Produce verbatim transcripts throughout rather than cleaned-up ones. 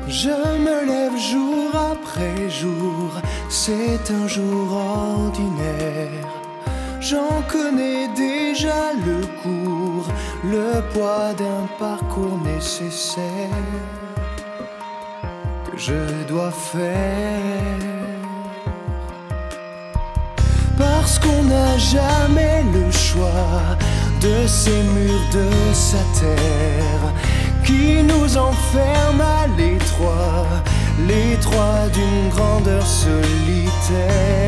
Je me lève jour après jour, c'est un jour ordinaire. J'en connais déjà le cours, le poids d'un parcours nécessaire que je dois faire. Parce qu'on n'a jamais le choix de ces murs de sa terre qui nous enferment à l'étroit, l'étroit d'une grandeur solitaire.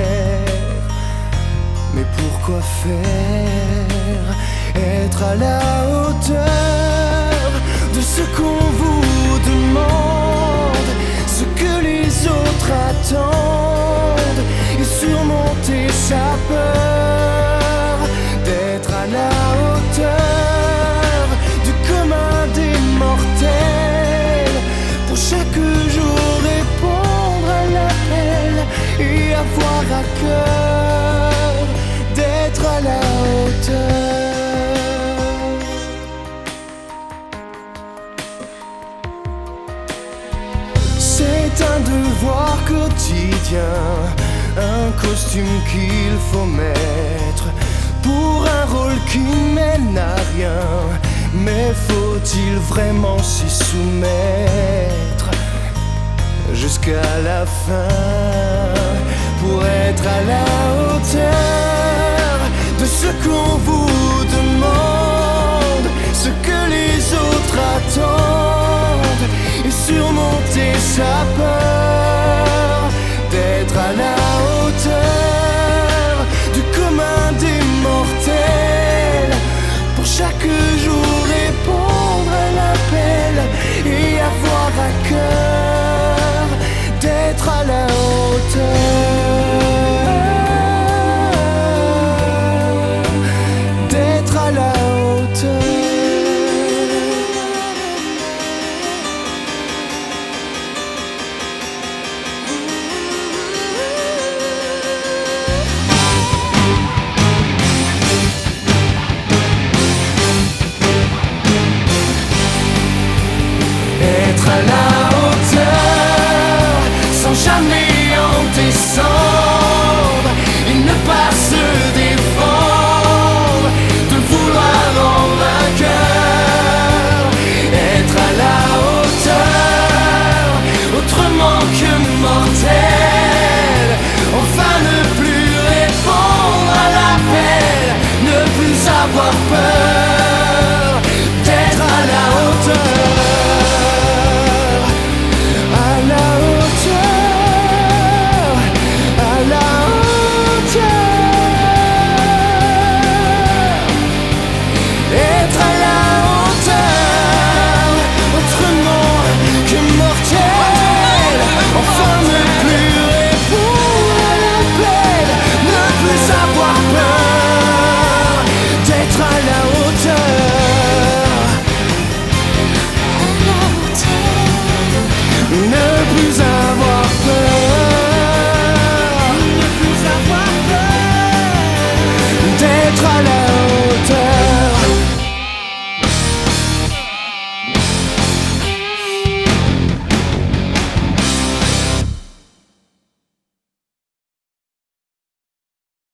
Mais pourquoi faire? Être à la hauteur de ce qu'on vous demande, ce que les autres attendent, et surmonter sa peur d'être à la hauteur du commun des mortels. Pour chaque jour répondre à l'appel et avoir à cœur d'être à la hauteur. C'est un devoir quotidien, un costume qu'il faut mettre pour un rôle qui mène à rien. Mais faut-il vraiment s'y soumettre jusqu'à la fin pour être à la hauteur